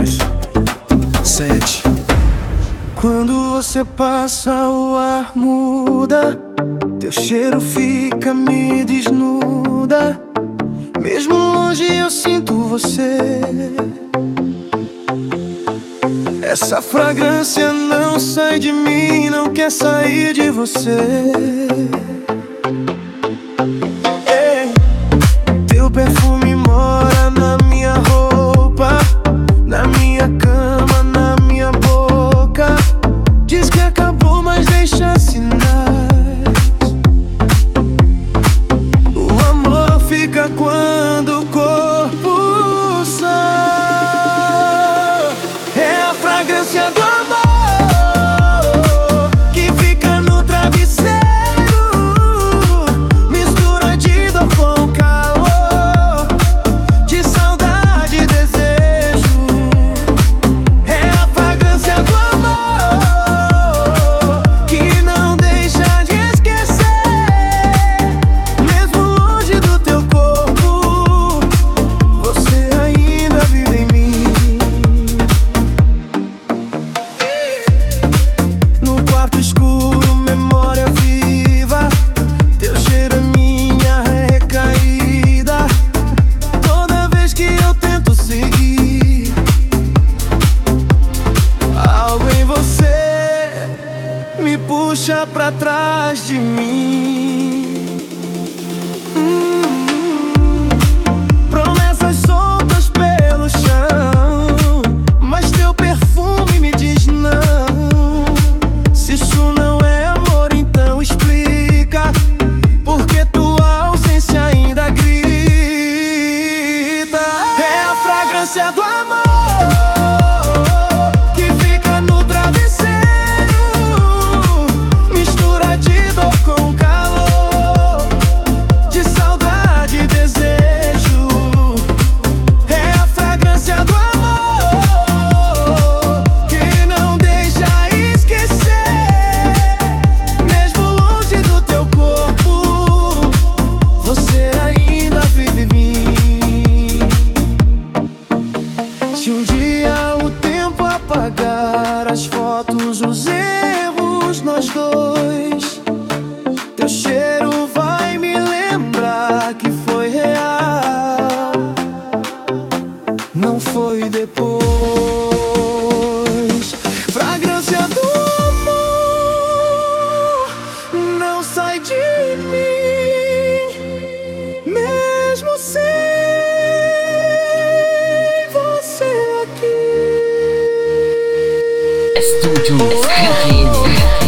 2, 7. Quando você passa, o ar muda, teu cheiro fica, me desnuda. Mesmo longe eu sinto você. Essa fragrância não sai de mim, não quer sair de você. Teu perfume mora na minha roupa, na minha cama, na minha boca. Diz que acabou, mas deixa sinais. O amor fica quando o corpo sai. É a fragrância do amor que fica no travesseiro, mistura de dor com calor, de saudade e desejo. É a fragrância do amor que não deixa de esquecer. Mesmo longe do teu corpo, você ainda vive em mim. No quarto escuro, memória viva, teu cheiro é minha recaída. Toda vez que eu tento seguir, algo em você me puxa pra trás de mim. Promessas soltas pelo chão, mas teu perfume me diz não. Se isso não é amor, então explica por que tua ausência ainda grita. É a fragrância do amor que fica no travesseiro, mistura de dor com calor, de saudade e desejo. É a fragrância do amor que não deixa esquecer. Mesmo longe do teu corpo, você ainda vive em mim. Se um dia o tempo apagar as fotos, os erros, nós dois, teu cheiro vai me lembrar que foi real, não foi depois. Fragrância do amor não sai de mim, mesmo sem você aqui. Estúdio Skyrim.